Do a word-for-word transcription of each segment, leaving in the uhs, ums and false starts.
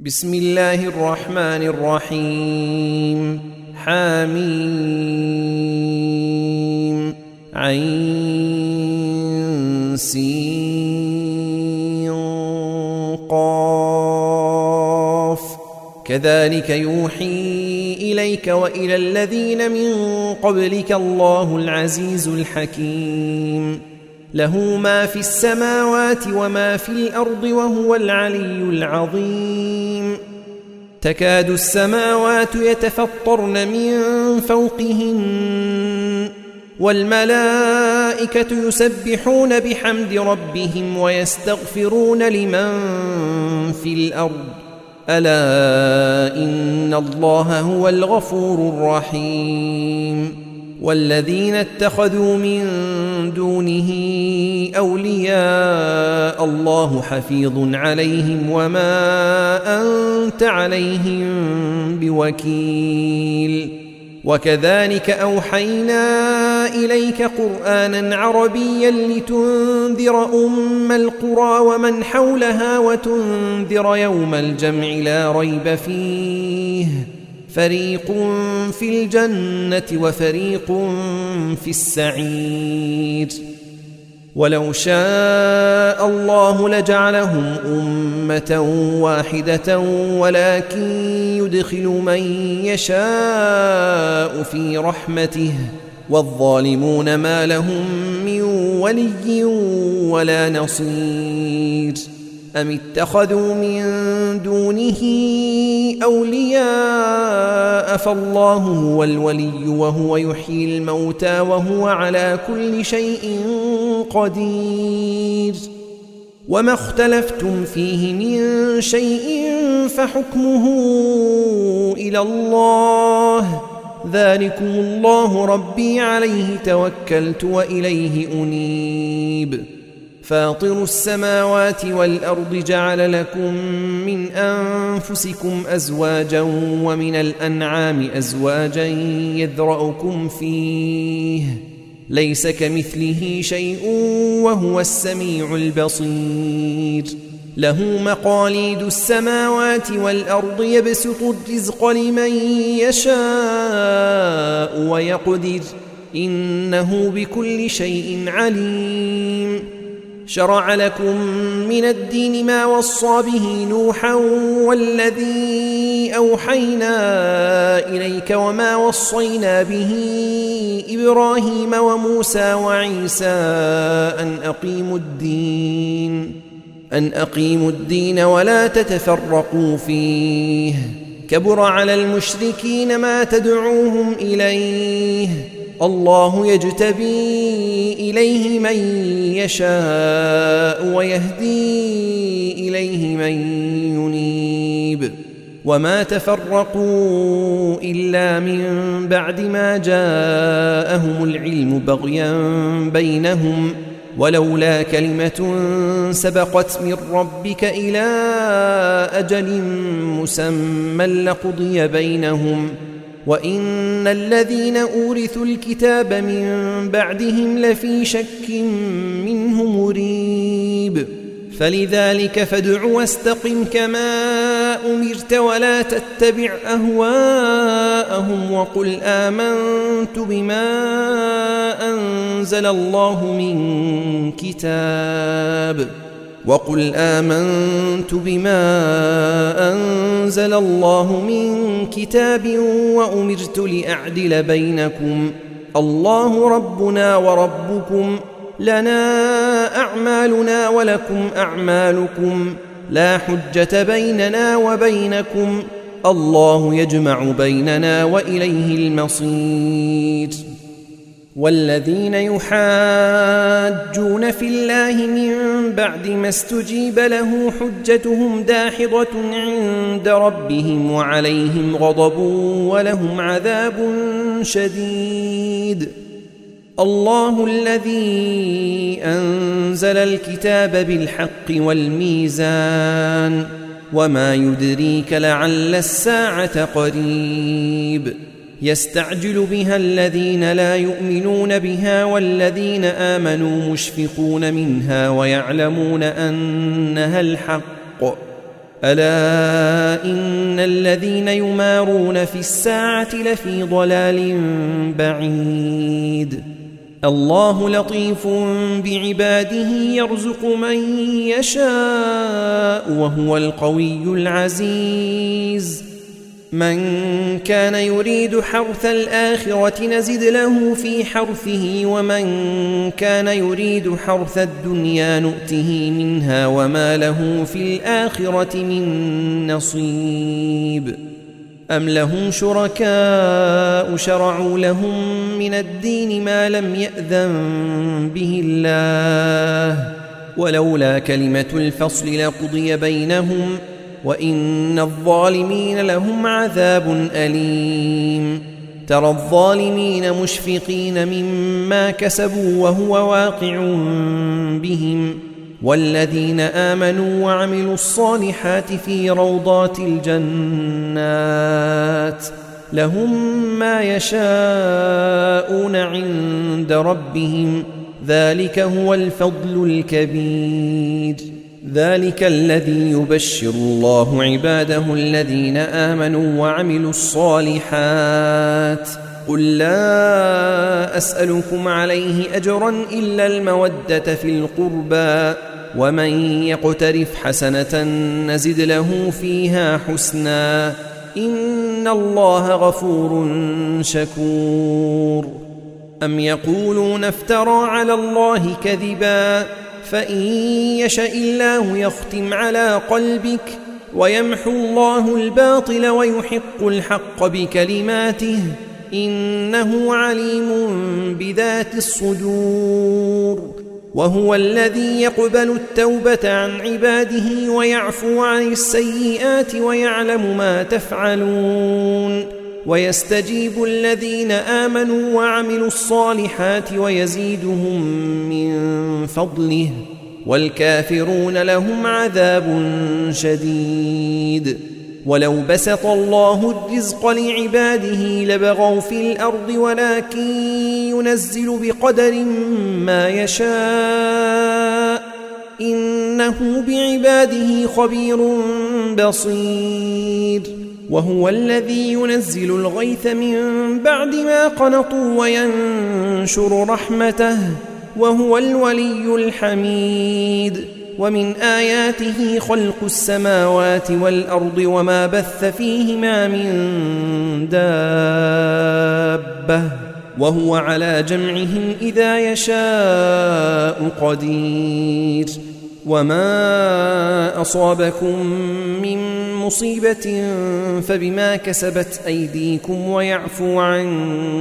بسم الله الرحمن الرحيم. حميم عين سين قاف كذلك يوحي إليك وإلى الذين من قبلك الله العزيز الحكيم له ما في السماوات وما في الأرض وهو العلي العظيم. تكاد السماوات يتفطرن من فوقهن والملائكة يسبحون بحمد ربهم ويستغفرون لمن في الأرض ألا إن الله هو الغفور الرحيم. والذين اتخذوا من دونه أولياء الله حفيظ عليهم وما أنت عليهم بوكيل. وكذلك أوحينا إليك قرآنا عربيا لتنذر أم القرى ومن حولها وتنذر يوم الجمع لا ريب فيه فريق في الجنة وفريق في السعير. ولو شاء الله لجعلهم أمة واحدة ولكن يدخل من يشاء في رحمته والظالمون ما لهم من ولي ولا نصير. أم اتخذوا من دونه أولياء فالله هو الولي وهو يحيي الموتى وهو على كل شيء قدير. وما اختلفتم فيه من شيء فحكمه إلى الله ذلكم الله ربي عليه توكلت وإليه أنيب. فاطر السماوات والأرض جعل لكم من أنفسكم أزواجا ومن الأنعام أزواجا يذرأكم فيه ليس كمثله شيء وهو السميع البصير. له مقاليد السماوات والأرض يبسط الرزق لمن يشاء ويقدر إنه بكل شيء عليم. شرع لكم من الدين ما وصى به نوحا والذي أوحينا إليك وما وصينا به إبراهيم وموسى وعيسى أن أقيموا الدين أن أقيموا الدين ولا تتفرقوا فيه كبر على المشركين ما تدعوهم إليه الله يجتبي إليه من يشاء ويهدي إليه من ينيب. وما تفرقوا إلا من بعد ما جاءهم العلم بغيا بينهم ولولا كلمة سبقت من ربك إلى أجل مسمى لقضي بينهم وإن الذين أورثوا الكتاب من بعدهم لفي شك منه مريب. فلذلك فادع واستقم كما أمرت ولا تتبع أهواءهم وقل آمنت بما أنزل الله من كتاب وقل آمنت بما أنزل الله من كتاب وأمرت لأعدل بينكم الله ربنا وربكم لنا أعمالنا ولكم أعمالكم لا حجة بيننا وبينكم الله يجمع بيننا وإليه المصير. والذين يحاجون في الله من بعد ما استجيب له حجتهم داحضة عند ربهم وعليهم غضب ولهم عذاب شديد. الله الذي أنزل الكتاب بالحق والميزان وما يدريك لعل الساعة قريب. يستعجل بها الذين لا يؤمنون بها والذين آمنوا مشفقون منها ويعلمون أنها الحق ألا إن الذين يمارون في الساعة لفي ضلال بعيد الله لطيف بعباده يرزق من يشاء وهو القوي العزيز من كان يريد حرث الآخرة نزد له في حرثه ومن كان يريد حرث الدنيا نؤته منها وما له في الآخرة من نصيب أم لهم شركاء شرعوا لهم من الدين ما لم يأذن به الله ولولا كلمة الفصل لقضي بينهم وإن الظالمين لهم عذاب أليم ترى الظالمين مشفقين مما كسبوا وهو واقع بهم والذين آمنوا وعملوا الصالحات في روضات الجنات لهم ما يشاءون عند ربهم ذلك هو الفضل الكبير ذلك الذي يبشر الله عباده الذين آمنوا وعملوا الصالحات قل لا أسألكم عليه أجرا إلا المودة في القربى ومن يقترف حسنة نزد له فيها حسنا إن الله غفور شكور أم يقولون افترى على الله كذبا فإن يشأ الله يختم على قلبك ويمحو الله الباطل ويحق الحق بكلماته إنه عليم بذات الصدور وهو الذي يقبل التوبة عن عباده ويعفو عن السيئات ويعلم ما تفعلون ويستجيب الذين آمنوا وعملوا الصالحات ويزيدهم من فضله والكافرون لهم عذاب شديد ولو بسط الله الرزق لعباده لبغوا في الأرض ولكن ينزل بقدر ما يشاء إنه بعباده خبير بصير وهو الذي ينزل الغيث من بعد ما قنطوا وينشر رحمته وهو الولي الحميد ومن آياته خلق السماوات والأرض وما بث فيهما من دابة وهو على جمعهم إذا يشاء قدير وما أصابكم من مصيبة فبما كسبت أيديكم ويعفو عن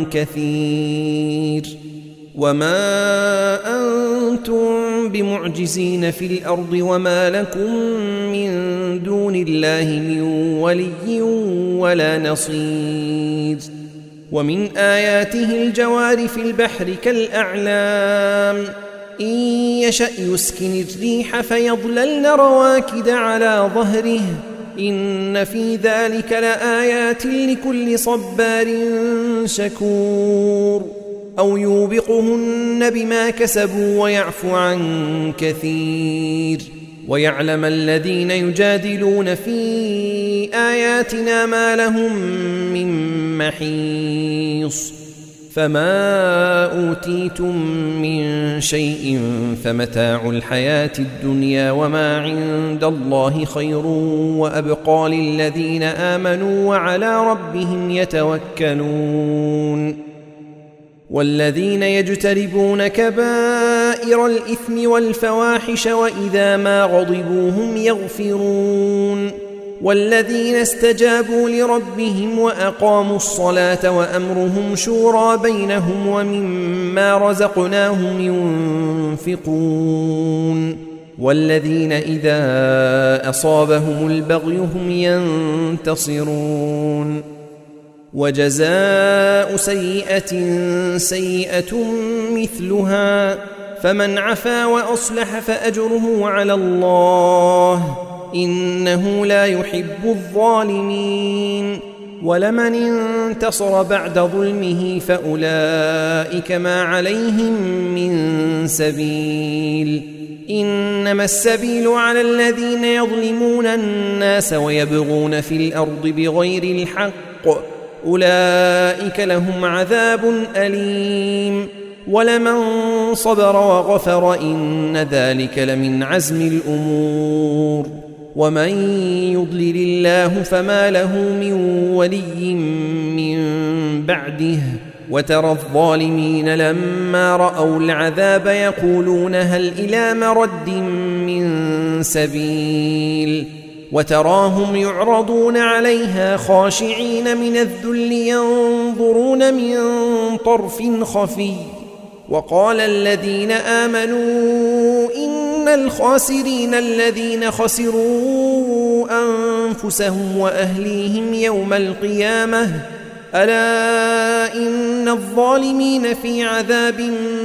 كثير وما أنتم بمعجزين في الأرض وما لكم من دون الله من ولي ولا نصير ومن آياته الجوار في البحر كالأعلام إن يشأ يسكن الريح فيظللن رواكد على ظهره إن في ذلك لآيات لكل صبار شكور أو يوبقهن بما كسبوا ويعفو عن كثير ويعلم الذين يجادلون في آياتنا ما لهم من محيص فما أوتيتم من شيء فمتاع الحياة الدنيا وما عند الله خير وأبقى للذين آمنوا وعلى ربهم يتوكلون والذين يجتنبون كبائر الإثم والفواحش وإذا ما غضبوا هم يغفرون والذين استجابوا لربهم وأقاموا الصلاة وأمرهم شورى بينهم ومما رزقناهم ينفقون والذين إذا أصابهم البغي هم ينتصرون وجزاء سيئة سيئة مثلها فمن عفا وأصلح فأجره على الله إنه لا يحب الظالمين ولمن انتصر بعد ظلمه فأولئك ما عليهم من سبيل إنما السبيل على الذين يظلمون الناس ويبغون في الأرض بغير الحق أولئك لهم عذاب أليم ولمن صبر وغفر إن ذلك لمن عزم الأمور ومن يضلل الله فما له من ولي من بعده وترى الظالمين لما رأوا العذاب يقولون هل إلى مرد من سبيل وتراهم يعرضون عليها خاشعين من الذل ينظرون من طرف خفي وقال الذين آمنوا إن الخاسرين الذين خسروا أنفسهم وأهليهم يوم القيامة ألا إن الظالمين في عذاب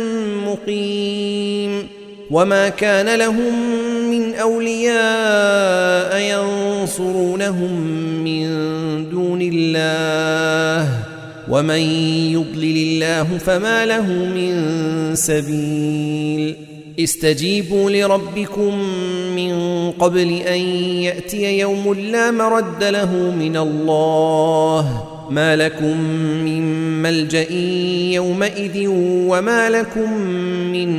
مقيم وما كان لهم من أولياء ينصرونهم من دون الله ومن يضلل الله فما له من سبيل استجيبوا لربكم من قبل أن يأتي يوم لا مرد له من الله ما لكم من ملجأ يومئذ وما لكم من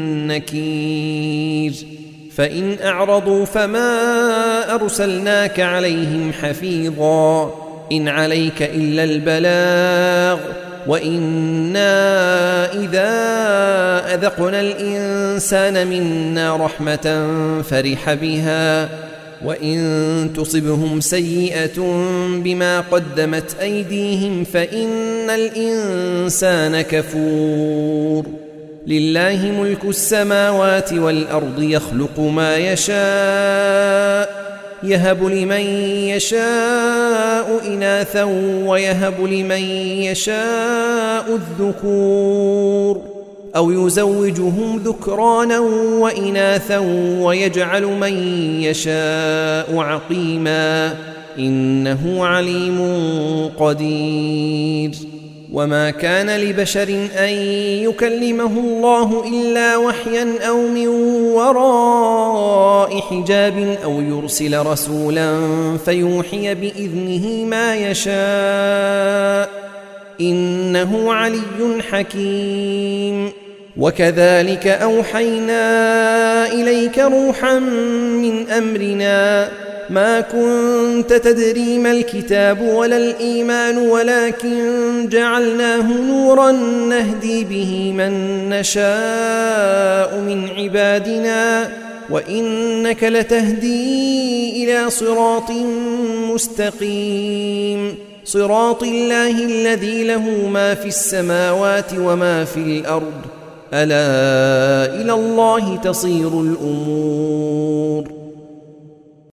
نكير فإن أعرضوا فما أرسلناك عليهم حفيظا إن عليك إلا البلاغ وإنا إذا أذقنا الإنسان منا رحمة فرح بها وإن تصبهم سيئة بما قدمت أيديهم فإن الإنسان كفور لله ملك السماوات والأرض يخلق ما يشاء يهب لمن يشاء إناثا ويهب لمن يشاء الذكور أو يزوجهم ذكرانا وإناثا ويجعل من يشاء عقيما إنه عليم قدير وما كان لبشر أن يكلمه الله إلا وحيا أو من وراء حجاب أو يرسل رسولا فيوحي بإذنه ما يشاء إنه علي حكيم وكذلك أوحينا إليك روحا من أمرنا ما كنت تدري ما الكتاب ولا الإيمان ولكن جعلناه نورا نهدي به من نشاء من عبادنا وإنك لتهدي إلى صراط مستقيم صراط الله الذي له ما في السماوات وما في الأرض ألا إلى الله تصير الأمور